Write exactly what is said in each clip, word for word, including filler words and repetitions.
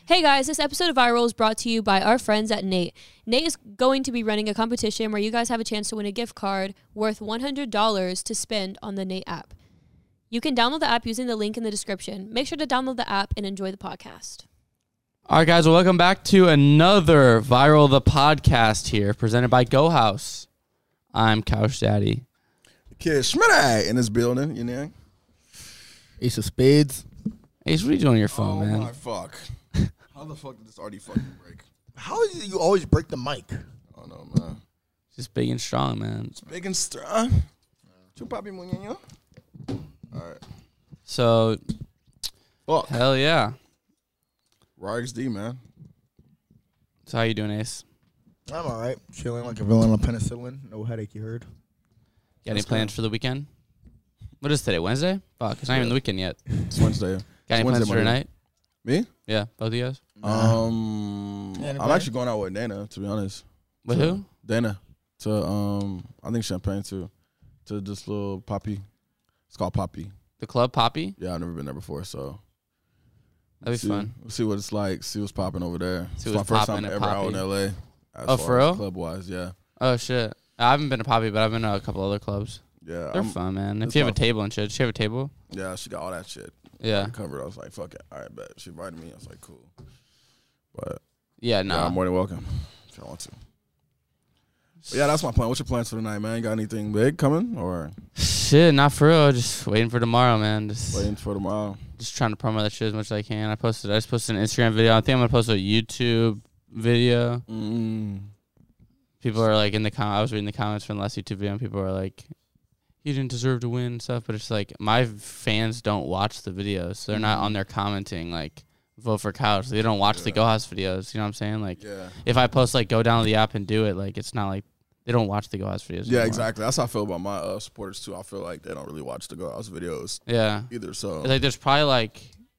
Hey guys, this episode of Viral is brought to you by our friends at Nate. Nate is going to be running a competition where you guys have a chance to win a gift card worth one hundred dollars to spend on the Nate app. You can download the app using the link in the description. Make sure to download the app and enjoy the podcast. All right, guys, well, welcome back to another Viral the Podcast here, presented by Go House. I'm Couch Daddy. Kid Schmidt in this building, you know? Ace of Spades. Ace, what are you doing on your phone, oh man? my fuck. How the fuck did this already fucking break? How is it you always break the mic? Oh no, man. Just big and strong, man. It's big and strong. Chu papi muñeño. All right. So, Fuck. hell yeah. Raw X D, man. So how you doing, Ace? I'm all right. Chilling like a villain on penicillin. No headache, you heard? Got any plans for the weekend? What is today, Wednesday? Fuck, it's not even the weekend yet. It's Wednesday. Got It's any Wednesday plans for morning. tonight? Me? Yeah, both of you guys? Um, Yeah, I'm anybody? actually going out with Dana, to be honest. With To- who? Dana. To, um, I think Champagne, too. To this little Poppy. It's called Poppy. The Club Poppy? Yeah, I've never been there before, so. That'd be see, fun. We'll see what it's like. See what's popping over there. See It's what's my first poppin' time at ever out in Poppy. L A. as Oh, far for as real? Club-wise, yeah. Oh, shit. I haven't been to Poppy, but I've been to a couple other clubs. Yeah. They're I'm- fun, man. If it's you have a fun. table and shit. Does she have a table? Yeah, she got all that shit. Yeah. Covered. I was like, fuck it. All right, bet. She invited me. I was like, cool. But Yeah, yeah, no. I'm more than welcome if y'all want to. But yeah, that's my plan. What's your plans for tonight, man? You got anything big coming or Shit, not for real. Just waiting for tomorrow, man. Just waiting for tomorrow? just trying to promote that shit as much as I can. I posted. I just posted an Instagram video. I think I'm gonna post a YouTube video. Mm. People are like in the com- I was reading the comments from the last YouTube video, and people are like, "You didn't deserve to win," and stuff. But it's like my fans don't watch the videos, so they're not on there commenting like, "Vote for Couch." They don't watch the Yeah. Go House videos. You know what I'm saying? Like, Yeah. if I post like, go down the app and do it, like it's not like they don't watch the Go House videos. Yeah, anymore. exactly. That's how I feel about my uh, supporters too. I feel like they don't really watch the Go House videos Yeah. either. So It's like there's probably like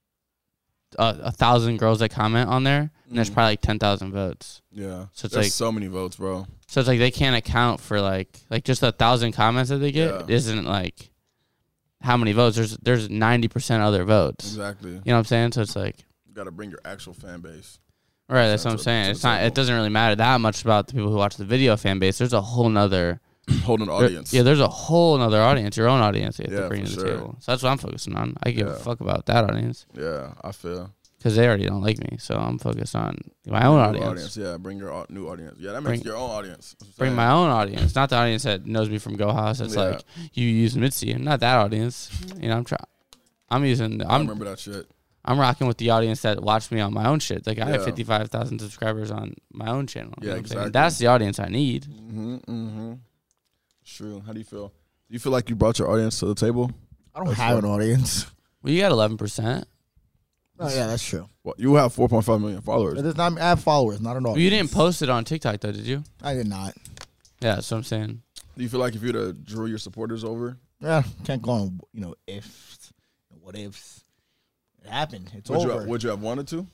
a, a thousand girls that comment on there, and there's Mhm. probably like ten thousand votes. yeah, So it's there's like- so many votes, bro. So it's like they can't account for like like just a thousand comments that they get Yeah. isn't like how many votes. There's there's ninety percent other votes. Exactly. You know what I'm saying? So it's like, You got to bring your actual fan base. right, that's what I'm to- saying. to It's the not. table. It doesn't really matter that much about the people who watch the video fan base. There's a whole nother Holding there- audience. yeah, there's a whole nother audience, your own audience you have Yeah, to bring for to the sure. table. So that's what I'm focusing on. I give a Yeah. fuck about that audience Yeah, I feel. because they already don't like me. So I'm focused on my own New audience. Yeah, bring your au- new audience. Yeah, that Bring- makes your own audience. That's what I'm Bring saying. my own audience, not the audience that knows me from Go House. It's Yeah. like you use Mitzi, not that audience. You know, I'm trying. I'm using. I I'm remember that shit. I'm rocking with the audience that watched me on my own shit. Like I have Yeah. fifty-five thousand subscribers on my own channel. You Yeah, know what I'm saying? exactly. That's the audience I need. Mm-hmm, mm-hmm. True. How do you feel? Do you feel like you brought your audience to the table? I don't That's have fine. an audience. Well, you got eleven percent. Oh, yeah, that's true. Well, you have four point five million followers. It is not, I have followers, not an Well, audience. you didn't post it on TikTok though, did you? I did not. Yeah, that's what I'm saying. Do you feel like if you'd have drew your supporters over, Yeah, can't go on, you know, ifs, what ifs. It happened. It's would over. you, would you have wanted to?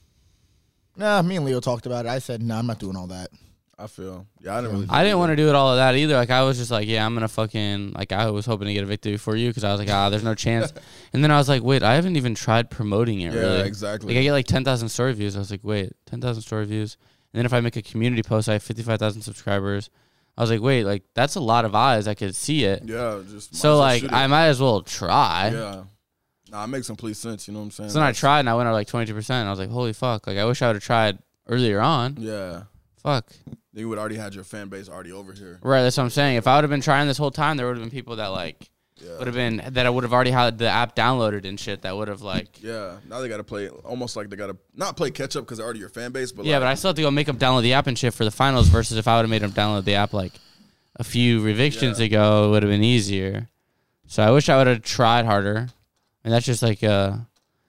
Nah, me and Leo talked about it. I said, nah, I'm not doing all that. I feel. Yeah, I didn't really. I didn't want to do it all of that either. Like I was just like, yeah, I'm gonna fucking like I was hoping to get a victory for you because I was like, ah, there's no chance. And then I was like, wait, I haven't even tried promoting it Yeah, really. exactly. Like I get like ten thousand story views. I was like, wait, ten thousand story views. And then if I make a community post, I have fifty-five thousand subscribers. I was like, wait, like that's a lot of eyes. I could see it. yeah, just. might as So well like, shoot it. I might as well try. Yeah. Nah, it makes complete sense. You know what I'm saying? So then I That's- tried and I went up like twenty-two percent. I was like, holy fuck. Like I wish I would have tried earlier on. Yeah. Fuck. Then you would already had your fan base already over here. Right. That's what I'm saying. If I would have been trying this whole time, there would have been people that like Yeah. would have been that I would have already had the app downloaded and shit. That would have like. Yeah. Now they got to play almost like they got to not play catch up because they're already your fan base, but Yeah, like, but I still have to go make them download the app and shit for the finals. Versus if I would have made them download the app like a few evictions Yeah. ago, it would have been easier. So I wish I would have tried harder. And that's just like a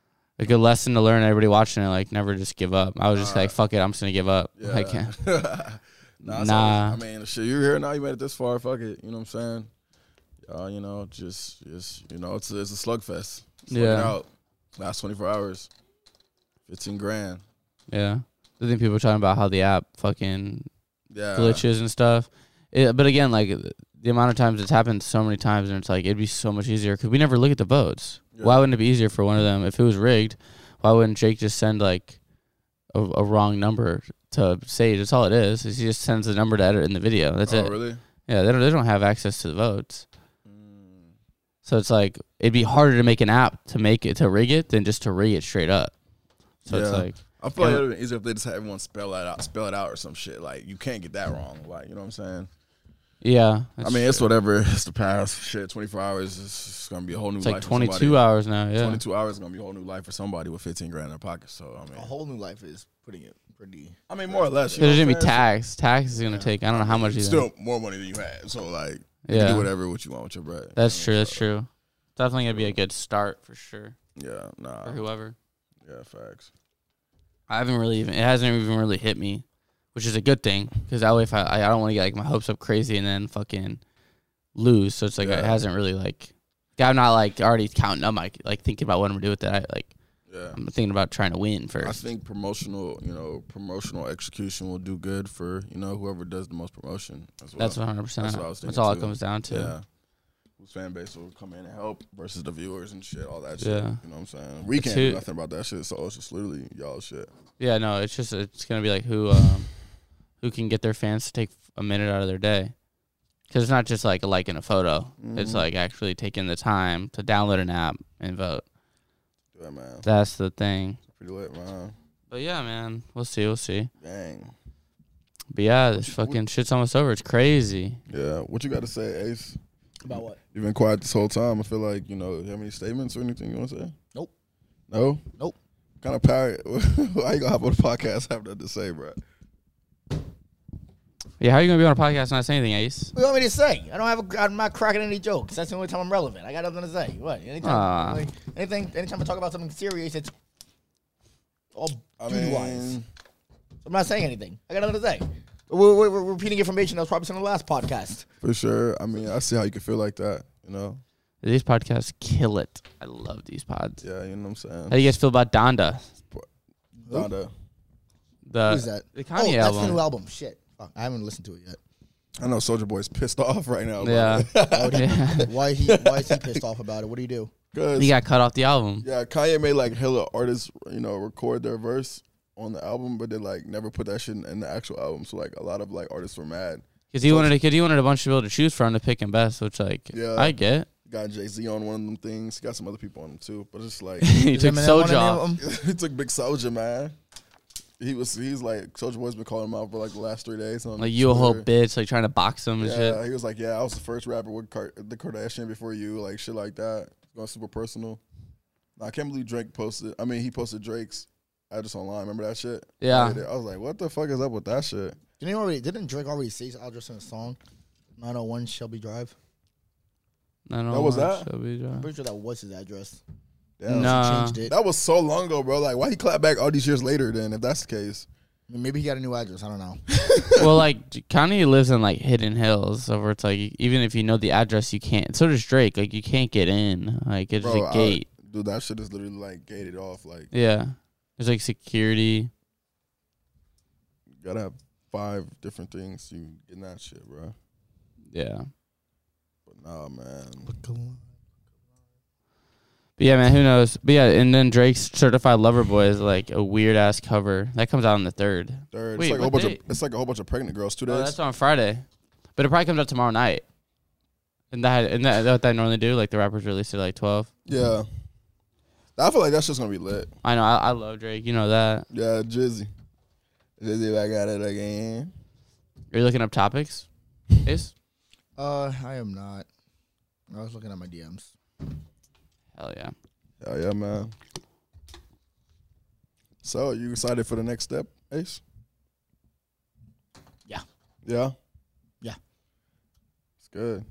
a good lesson to learn. Everybody watching it, like never just give up. I was just All like, right. fuck it, I'm just gonna give up. Yeah. Like, nah, it's Nah. always- I mean, shit, you're here now. You made it this far. Fuck it. You know what I'm saying? Uh, you know, just, just, you know, it's a, it's a slugfest. Slug Yeah. It out. Last twenty-four hours. Fifteen grand. yeah. I think people are talking about how the app fucking Yeah. glitches and stuff. It, but again, like the amount of times it's happened so many times, and it's like it'd be so much easier because we never look at the votes. Yeah. Why wouldn't it be easier for one of them if it was rigged? Why wouldn't Jake just send like a, a wrong number to Sage. That's all it is. Is he just sends the number to edit in the video. That's oh, it. really? Yeah, they don't. They don't have access to the votes. Mm. So it's like it'd be harder to make an app to make it to rig it than just to rig it straight up. So yeah. it's like I feel like it would have been easier if they just had everyone spell it out, spell it out or some shit. Like you can't get that wrong. Like you know what I'm saying? Yeah. I mean, it's whatever. It's the past. Shit, twenty-four hours is it's gonna be a whole new It's life. like twenty-two for hours now. Yeah. twenty-two hours is gonna be a whole new life for somebody with fifteen grand in their pocket. So I mean, A whole new life is putting it pretty. I mean, more or less. There's You know gonna be what I'm saying? tax. Tax is gonna Yeah. take. I don't know how much. Either. Still more money than you had. So like, you Yeah. can do whatever what you want with your bread. That's you true. know, That's so, true. Definitely gonna be a good start for sure Yeah. Nah. for whoever. Yeah. Facts. I haven't really even. It hasn't even really hit me, which is a good thing because that way, if I I don't want to get like my hopes up crazy and then fucking lose. So it's like Yeah. it hasn't really like. I'm not like already counting up, like like thinking about what I'm gonna do with that. I, like Yeah. I'm thinking about trying to win first. I think promotional, you know, promotional execution will do good for you know whoever does the most promotion. As well. That's one hundred percent. That's what I was That's thinking all it too. comes down to. Yeah. Whose fan base will come in and help versus the viewers and shit, all that shit. Yeah. You know what I'm saying? We can't who- do nothing about that shit, so it's just literally y'all shit. Yeah, no, it's just it's gonna be like who um who can get their fans to take a minute out of their day, because it's not just like liking a photo. Mhm. It's like actually taking the time to download an app and vote. Yeah, man. That's the thing. Pretty lit, man. But yeah, man, we'll see, we'll see. Dang. But yeah, this What- fucking shit's almost over. It's crazy. Yeah. What you got to say, Ace? About what? You've been quiet this whole time. I feel like, you know, you have any statements or anything you want to say? Nope. No? Nope. Kind of power. Why you going to hop on the podcast have nothing to say, bro? Yeah, how are you gonna be on a podcast and not say anything, Ace? What do you want me to say? I don't have. A, I'm not cracking any jokes. That's the only time I'm relevant. I got nothing to say. What? Anytime. Ah. like, anything. Anytime I talk about something serious, it's all I doo wise. mean, I'm not saying anything. I got nothing to say. We're, we're, we're repeating information that was probably said in the last podcast. for sure. I mean, I see how you can feel like that, you know? These podcasts kill it. I love these pods. Yeah, you know what I'm saying? How do you guys feel about Donda? Donda. The Who's that? the Oh, Kanye that's album. the new album. Shit. Fuck, I haven't listened to it yet. I know Soulja Boy's pissed off right now. Yeah. Oh, Yeah. why he? Why is he pissed off about it? What do you do? Because He got cut off the album. yeah, Kanye made like hella artists, you know, record their verse on the album, but they like never put that shit in, in the actual album. So like a lot of like artists were mad. Because he wanted to, cause he wanted a bunch of people to choose from to pick him best, which like Yeah. I get. Got Jay Z on one of them things. Got some other people on them too. But it's like he Is took Eminem on Soulja any off. of them? he took Big Soulja, man. He was he's like Soulja Boy's been calling him out for like the last three days. On Like you a whole Twitter. bitch, like trying to box him and Yeah, shit. he was like, yeah, I was the first rapper with Car- the Kardashian before you, like shit like that. Going super personal. Nah, I can't believe Drake posted. I mean, he posted Drake's address online. Remember that shit? Yeah. I was like, what the fuck is up with that shit? Didn't he already? Didn't Drake already say his address in a song? nine oh one Shelby Drive. No, no, That was one that? shall be done. I'm pretty sure that was his address. Damn, Nah. He changed it. that was so long ago, bro. Like, why he clap back all these years later? Then, if that's the case, I mean, maybe he got a new address. I don't know. Well, like Kanye lives in like hidden hills, so where it's like even if you know the address, you can't. So does Drake. Like you can't get in. Like it's bro, a I- gate. dude, that shit is literally like gated off. Like, Yeah, there's like security. you gotta have five different things to get in that shit, bro. Yeah. But nah, man. But yeah, man, who knows? But yeah, and then Drake's Certified Lover Boy is like a weird ass cover that comes out on the third. Third, Wait, it's like a whole what bunch day? of it's like a whole bunch of pregnant girls. Two Oh, days. that's on Friday, but it probably comes out tomorrow night. And that and that what they normally do? Like the rappers release it at like twelve. yeah. I feel like that's just gonna be lit. I know. I, I love Drake. You know that. Yeah, Jizzy. Jizzy back at it again. Are you looking up topics? Ace? Uh, I am not. I was looking at my D Ms. Hell yeah. Hell yeah, man. So, you excited for the next step, Ace? Yeah. Yeah? Yeah. It's good.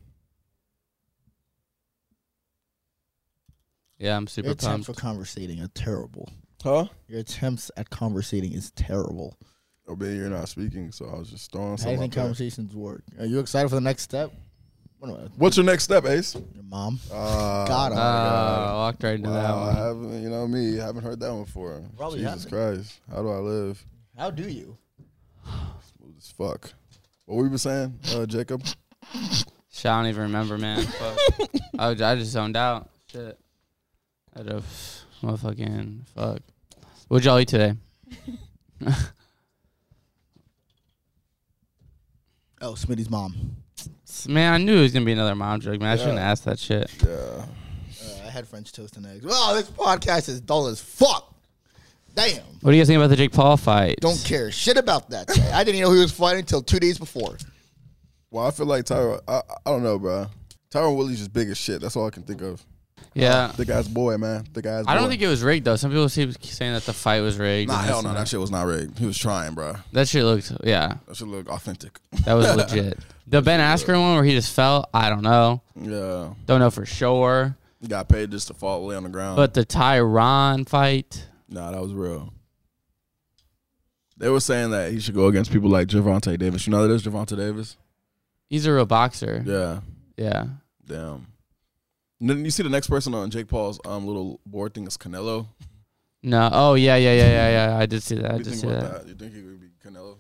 Yeah, I'm super Your attempts pumped. for conversating are terrible. Huh? Your attempts at conversating is terrible. Oh, baby, you're not speaking, so I was just throwing I something think out there. conversations work. Are you excited for the next step? What am I- What's your next step, Ace? Your mom. Uh, God, Oh, oh my I walked right into wow, that I one. haven't, you know me, I haven't heard that one before. Probably Jesus haven't. Christ. How do I live? How do you? Smooth as fuck. What were we saying, uh, Jacob? Shit, I don't even remember, man. Fuck. I, was- I just zoned out. Shit. I don't, motherfucking fuck. What'd y'all eat today? Oh, Smitty's mom. Man, I knew it was gonna be another mom joke. Man, I Yeah. shouldn't ask that shit. Yeah. Uh, I had French toast and eggs. Wow, this podcast is dull as fuck. Damn. What do you guys think about the Jake Paul fight? Don't care shit about that. I didn't even know he was fighting until two days before. Well, I feel like Tyron. I, I don't know, bro. Tyron Woodley's just big as shit. That's all I can think of. Yeah. Thick ass boy, man. Thick ass. I don't boy. think it was rigged though. Some people seem saying that the fight was rigged. Nah, and hell this no. and That shit was not rigged. He was trying, bro. That shit looked, yeah, That should look authentic. that was legit. The Ben Askren one where he just fell, I don't know. Yeah. Don't know for sure. He got paid just to fall lay on the ground. But the Tyron fight, nah, that was real. They were saying that he should go against people like Gervonta Davis. You know that is Gervonta Davis? he's a real boxer. Yeah. Yeah. Damn. And then you see the next person on Jake Paul's um little board thing is Canelo. No. Oh, yeah, yeah, yeah, yeah, yeah. I did see that. I What do did you see think that. about that? You think he would be Canelo?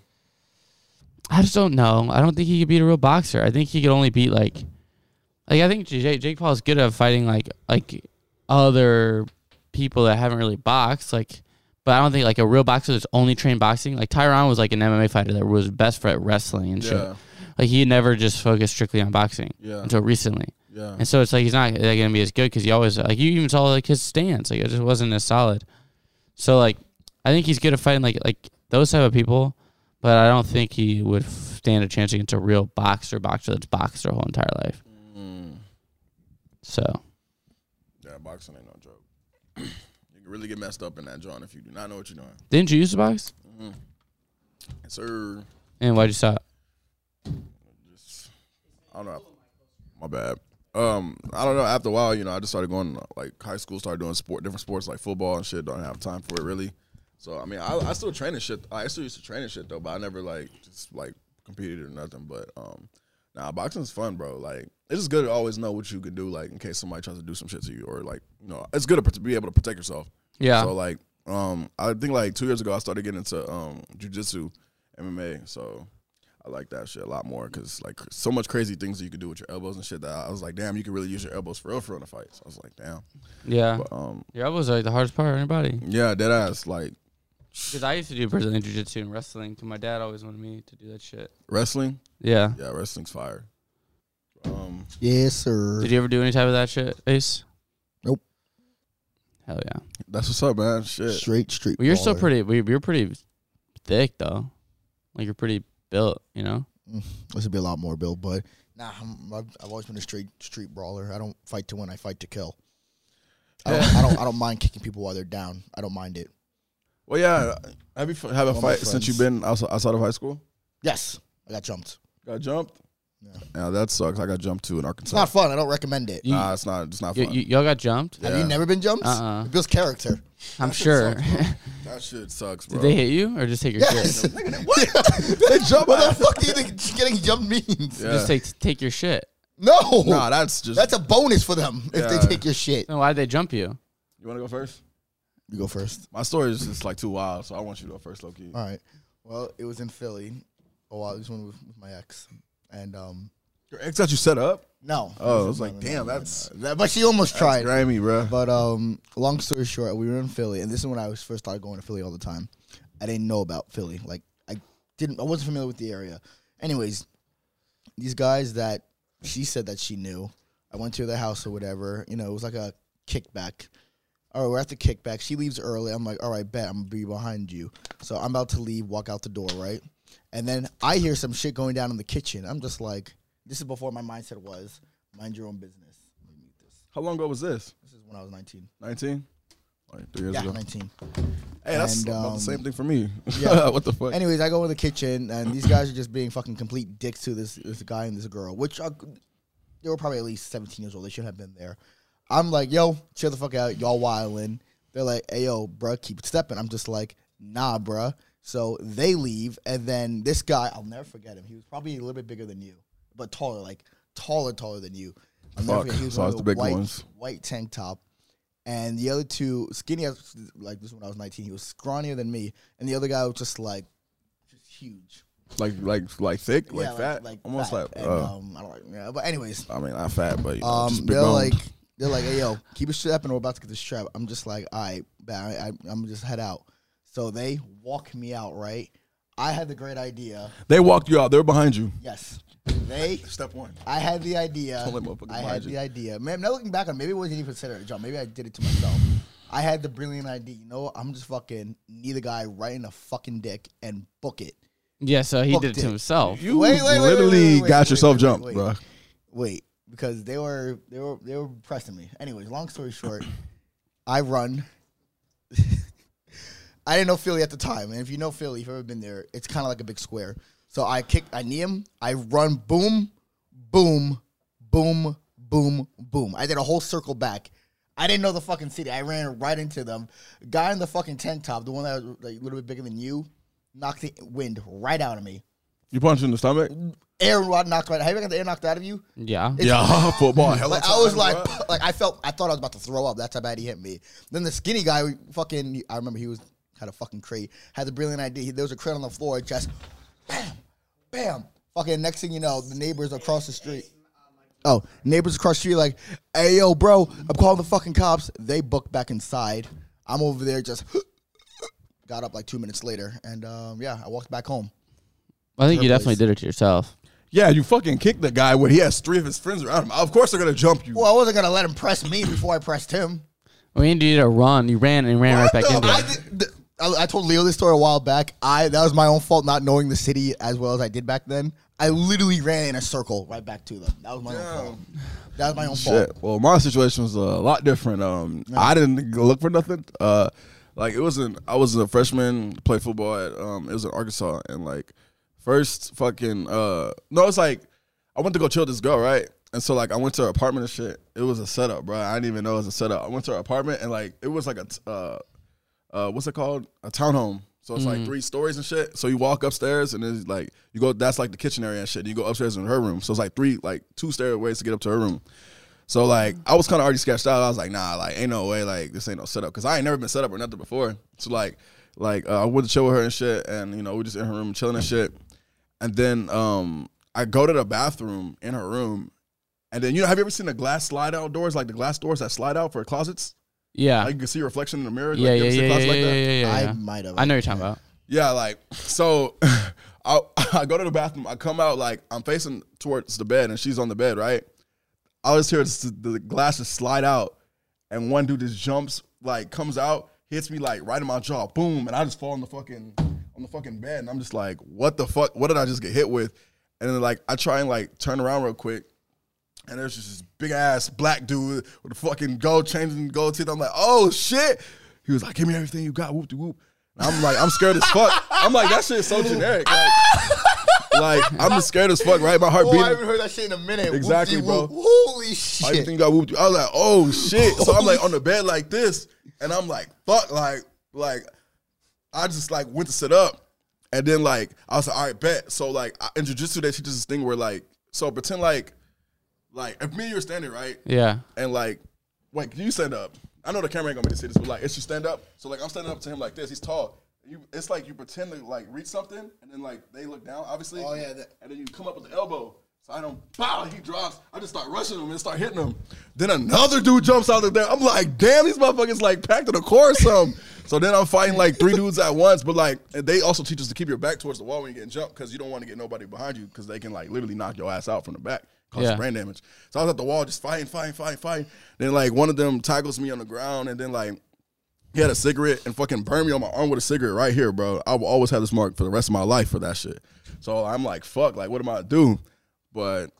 I just don't know. I don't think he could beat a real boxer. I think he could only beat like, like I think Jake, Jake Paul is good at fighting like like other people that haven't really boxed. Like, but I don't think like a real boxer that's only trained boxing. Like Tyron was like an M M A fighter that was best for at wrestling and shit. Yeah. Like he never just focused strictly on boxing Yeah. until recently. Yeah. And so it's like he's not like, gonna be as good because he always like you even saw like his stance like it just wasn't as solid. So like I think he's good at fighting like like those type of people, but I don't think he would stand a chance against a real boxer boxer that's boxed their whole entire life. Mm. So Yeah, boxing ain't no joke. You can really get messed up in that joint if you do not know what you're doing. didn't you used to box? Mm-hmm. Yes, sir. And why'd you stop? Just, I don't know. My bad. Um, I don't know. After a while, you know, I just started going like high school, started doing sport, different sports like football and shit. Don't have time for it really. So I mean, I, I still train and shit. I still used to train and shit though, but I never like just like competed or nothing. But um, nah, boxing's fun, bro. Like it's just good to always know what you can do, like in case somebody tries to do some shit to you, or like you know, it's good to be able to protect yourself. Yeah. So like, um, I think like two years ago I started getting into um jiu-jitsu, M M A. So I like that shit a lot more because like so much crazy things that you could do with your elbows and shit that I was like, damn, you can really use your elbows for real for real in a fight. So I was like, damn. Yeah. But um, Your elbows are like the hardest part of anybody. yeah, dead ass like Because I used to do Brazilian jiu-jitsu and wrestling because my dad always wanted me to do that shit. wrestling. Yeah. Yeah, wrestling's fire. Um, Yes, sir. Did you ever do any type of that shit, Ace? Nope. Hell yeah. that's what's up, man. Shit. Straight street. Well, you're still baller. pretty. we- You're pretty thick though. Like you're pretty built, you know. Mm, this would be a lot more, Bill. But nah, I'm, I've, I've always been a straight street brawler. I don't fight to win. I fight to kill. I don't. I don't. I don't mind kicking people while they're down. I don't mind it. Well, yeah. Have you f- have a All my fight since friends. you've been outside, outside of high school? Yes, I got jumped. Got jumped. Yeah. Yeah, that sucks. I got jumped too in It's Arkansas. not fun. I don't recommend it. You- Nah, it's not. It's not Y- fun. y- y'all got jumped? Have Yeah. you never been jumped? Uh-uh. It builds character. I'm That shit sure. sucks, bro. That shit sucks, bro. Did they hit you or just take your Yes. shit? what? they jump. What the fuck do you think getting jumped means? Yeah. Just take take your shit. No. Nah, that's just. That's a bonus for them if Yeah. they take your shit. Then why'd they jump you? You want to go first? You go first. My story is just like too wild, so I want you to go first, low key. All right. Well, it was in Philly. Oh, wow. This one was with my ex, and um, Your ex got you set up? no. Oh, I was like, No, no, damn, no, no, that's no. That- But she almost tried. That's grimy, bro. But um, long story short, we were in Philly, and this is when I was first started going to Philly all the time. I didn't know about Philly, like I didn't, I wasn't familiar with the area. Anyways, these guys that she said that she knew, I went to their house or whatever. You know, it was like a kickback. All right, we're at the kickback. She leaves early. I'm like, all right, bet I'm gonna be behind you. So I'm about to leave, walk out the door, right? And then I hear some shit going down in the kitchen. I'm just like, this is before my mindset was mind your own business. Let me mute this. How long ago was this? This is when I was nineteen. nineteen? Like three years Yeah, ago. nineteen. Hey, that's And, about um, the same thing for me. yeah. What the fuck? Anyways, I go in the kitchen, and these guys are just being fucking complete dicks to this this guy and this girl, which are, they were probably at least seventeen years old. They should have been there. I'm like, yo, chill the fuck out. Y'all wildin'. They're like, hey, yo, bruh, keep it stepping. I'm just like, nah, bruh. So they leave, and then this guy, I'll never forget him. He was probably a little bit bigger than you, but taller, like taller, taller than you. I'll never Fuck. forget. He was So I wearing was a the big white, ones. white tank top. And the other two, skinny, as like this is when I was nineteen. He was scrawnier than me. And the other guy was just like, just huge. Like, like, like thick, like Yeah, fat, like almost fat. like. And, Uh, um, I don't like, yeah, but anyways, I mean, not fat, but you know, um, just big they're bones. like, they're like, hey yo, keep it strapping. We're about to get this strap. I'm just like, all right, I, I, I'm just head out. So they walk me out, right? I had the great idea. They walked you out. They were behind you. Yes. They. Step one. I had the idea. Don't let motherfuckers I had behind the you. idea. Man, now looking back on it, maybe it wasn't even considered a jump. Maybe I did it to myself. I had the brilliant idea. You know what? I'm just fucking knee the guy right in the fucking dick and book it. Yeah, so he Booked did it to it. himself. You Wait, wait, wait, literally wait, wait, wait, got wait, yourself wait, jumped, wait, bro. Wait, because they were they were they were pressing me. Anyways, long story short, I run. I didn't know Philly at the time, and if you know Philly, if you've ever been there, it's kind of like a big square. So I kick, I knee him, I run, boom, boom, boom, boom, boom. I did a whole circle back. I didn't know the fucking city. I ran right into them. Guy in the fucking tank top, the one that was like, a little bit bigger than you, knocked the wind right out of me. You punched in the stomach? Air knocked right. Have you ever got the air knocked out of you? Yeah. It's- Yeah, football. Hella Like, I was time, like, bro. like I felt, I thought I was about to throw up. That's how bad he hit me. Then the skinny guy, fucking, I remember he was had a fucking crate, had the brilliant idea. He, there was a crate on the floor, just bam, bam. Fucking next thing you know, the neighbors across the street. Oh, neighbors across the street like, hey yo, bro, I'm calling the fucking cops. They booked back inside. I'm over there just got up like two minutes later, and um, yeah, I walked back home. I think you Her definitely place. did it to yourself. Yeah, you fucking kicked the guy when he has three of his friends around him. Of course they're going to jump you. Well, I wasn't gonna let him press me before I pressed him. I mean, you did a run. You ran and ran right back the- into I, it. did, th- I, I told Leo this story a while back. I that was my own fault not knowing the city as well as I did back then. I literally ran in a circle right back to them. That was my own fault. That was my own fault. Shit. Well, my situation was a lot different. Um, I didn't go look for nothing. Uh, like it wasn't. I was a freshman, played football at. Um, it was in Arkansas, and like first fucking. Uh, no, it's like I went to go chill with this girl, right? And so like I went to her apartment and shit. It was a setup, bro. I didn't even know it was a setup. I went to her apartment and like it was like a. T- uh, uh, what's it called? A townhome. So it's like three stories and shit. So you walk upstairs and it's like you go. That's like the kitchen area and shit. And you go upstairs in her room. So it's like three, like two stairways to get up to her room. So like I was kind of already sketched out. I was like, nah, like ain't no way, like this ain't no setup because I ain't never been set up or nothing before. So like, like uh, I went to chill with her and shit, and you know we just in her room chilling and shit. And then um, I go to the bathroom in her room, and then you know have you ever seen the glass slide out doors, like the glass doors that slide out for closets? Yeah. Like you can see a reflection in the mirror. Yeah, like, you yeah, ever seen yeah, closets yeah, like yeah, that? yeah, yeah, I yeah. might have. I know what you're talking about. Yeah, like so I I go to the bathroom, I come out like I'm facing towards the bed and she's on the bed, right? I just hear this, the glasses slide out and one dude just jumps, like comes out, hits me like right in my jaw, boom, and I just fall on the fucking on the fucking bed and I'm just like, what the fuck? What did I just get hit with? And then like I try and like turn around real quick. And there's just this big ass black dude with a fucking gold chains and gold teeth. I'm like, oh shit. He was like, give me everything you got, whoop de whoop. I'm like, I'm scared as fuck. I'm like, that shit is so generic. Like, like I'm just scared as fuck, right? My heart Oh, beating. I haven't heard that shit in a minute. Exactly, Whoop-de-whoop. bro. Holy I shit. think I whooped you. I was like, oh shit. So I'm like on the bed like this, and I'm like, fuck, like, like, I just like went to sit up, and then like I was like, all right, bet. So like I- in jujitsu, they teach us this thing where like, so pretend like, like if me and you were standing right, Yeah. and like, wait, can you stand up? I know the camera ain't gonna be able to see this, but like, it's you stand up. So like, I'm standing up to him like this. He's tall. You, it's like you pretend to like reach something, and then like they look down, obviously. Oh, yeah, that- And then you come up with the elbow. So I don't, pow, he drops. I just start rushing him and start hitting him. Then another dude jumps out of there. I'm like, damn, these motherfuckers like packed in a core or something. So then I'm fighting like three dudes at once, but like, and they also teach us to keep your back towards the wall when you get jumped because you don't want to get nobody behind you because they can like literally knock your ass out from the back. Cause Yeah. brain damage. So I was at the wall just fighting, fighting, fighting, fighting. Then like one of them tackles me on the ground and then like he had a cigarette and fucking burned me on my arm with a cigarette right here, bro. I will always have this mark for the rest of my life for that shit. So I'm like, fuck, like what am I gonna do? But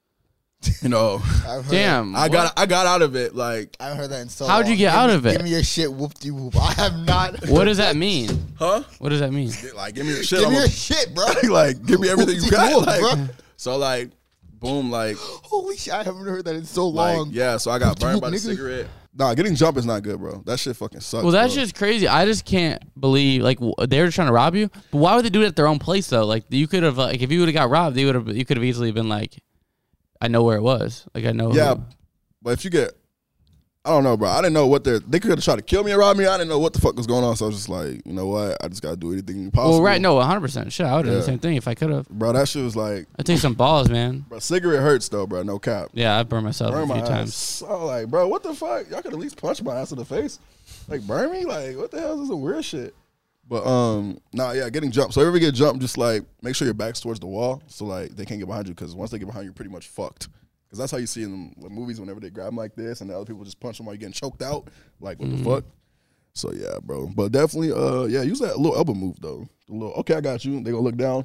you know, I've heard Damn. I got I got out of it. Like, I haven't heard that in so How'd you long. get Give out me- of it? Give me your shit, whoop-de-whoop. I have not. What does that mean? huh? What does that mean? Like, give me your shit. Give I'm me your a- shit, bro. like, give me everything you got. Whoop-de-whoop, Like, bro. so like, boom, like, Holy shit, I haven't heard that in so like, long. yeah. So I got burned by the Whoop-de-whoop, nigga. cigarette. Nah, getting jumped is not good, bro. That shit fucking sucks. Well, that's bro. just crazy. I just can't believe like w- they were trying to rob you. But why would they do it at their own place though? Like you could have like if you would have got robbed, they would have you could have easily been like, I know where it was. Like I know. Yeah, who- but if you get, I don't know, bro. I didn't know what they're. They could have tried to kill me and rob me. I didn't know what the fuck was going on. So I was just like, you know what? I just gotta do anything possible. Well, right? No, one hundred percent. Shit, I would have done the Yeah. same thing if I could have. bro. That shit was like, I take some balls, man. bro. Cigarette hurts though, bro. No cap. Yeah, I burned myself Burn a my few ass. times. So like, bro, what the fuck? Y'all could at least punch my ass in the face. Like, burn me? Like, what the hell is this weird shit? But um, nah, yeah, getting jumped. So if you ever get jumped, just like make sure your back's towards the wall, so like they can't get behind you. Because once they get behind you, you're pretty much fucked. Because that's how you see in the movies whenever they grab them like this, and the other people just punch them while you're getting choked out. Like what Mm-hmm. the fuck? So yeah, bro. But definitely, uh, yeah, use that little elbow move though. The little, okay, I got you. They gonna look down.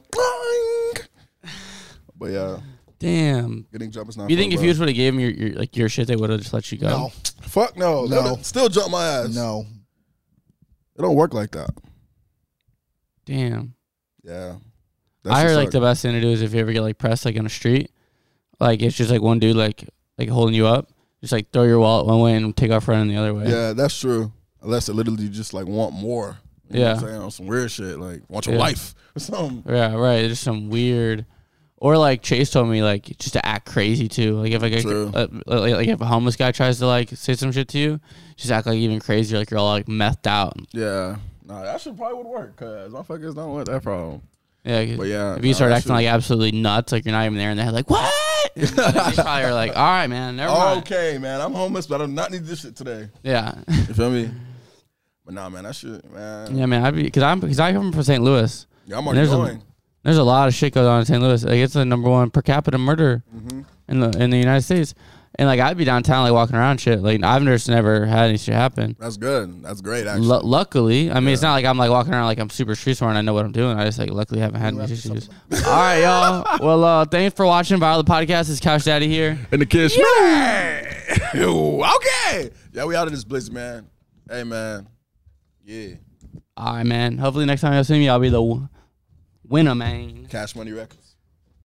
But yeah, Damn. getting jumped is not. You fun, think if bro. you just would have gave him your, your like your shit, they would have just let you go? No, Fuck no, No. no, still jump my ass. no. It don't work like that. Damn. Yeah, I heard just like the best thing to do is if you ever get like pressed like on the street, like it's just like one dude like like holding you up, just like throw your wallet one way and take off running the other way. Yeah, that's true. Unless they literally just like want more. You Yeah. know what I'm saying? On some weird shit, like want your Yeah. life or something. Yeah, right. Just some weird, or like Chase told me, like just to act crazy too. Like if like, True. uh, like, like if a homeless guy tries to like say some shit to you, just act like even crazier, like you're all like methed out. Yeah. Nah, that shit probably would work, cause motherfuckers don't want that problem. Yeah, 'cause But yeah, if you nah, start that acting shit- like absolutely nuts, like you're not even there, and they're like, "What?" They probably are like, "All right, man, never mind." Okay, man, I'm homeless, but I do not need this shit today. Yeah, You feel me? But nah, man, that shit, man. yeah, man. I'd be because I'm because I come from Saint Louis. Yeah, I'm And already there's going. a there's a lot of shit goes on in Saint Louis. Like it's the number one per capita murder Mm-hmm. in the in the United States. And like I'd be downtown like walking around shit. Like I've just never had any shit happen. That's good. That's great, actually. Lu luckily, I mean, it's Yeah. not like I'm like walking around like I'm super street smart and I know what I'm doing. I just like luckily haven't had You any have to issues. All right, y'all. Well, uh, thanks for watching Viral the Podcast. It's Couch Daddy here. And the kids, yeah. Okay. Yeah, we out of this blitz, man. Hey, man. Yeah. All right, man. Hopefully next time y'all see me, I'll be the w- winner, man. Cash Money Records.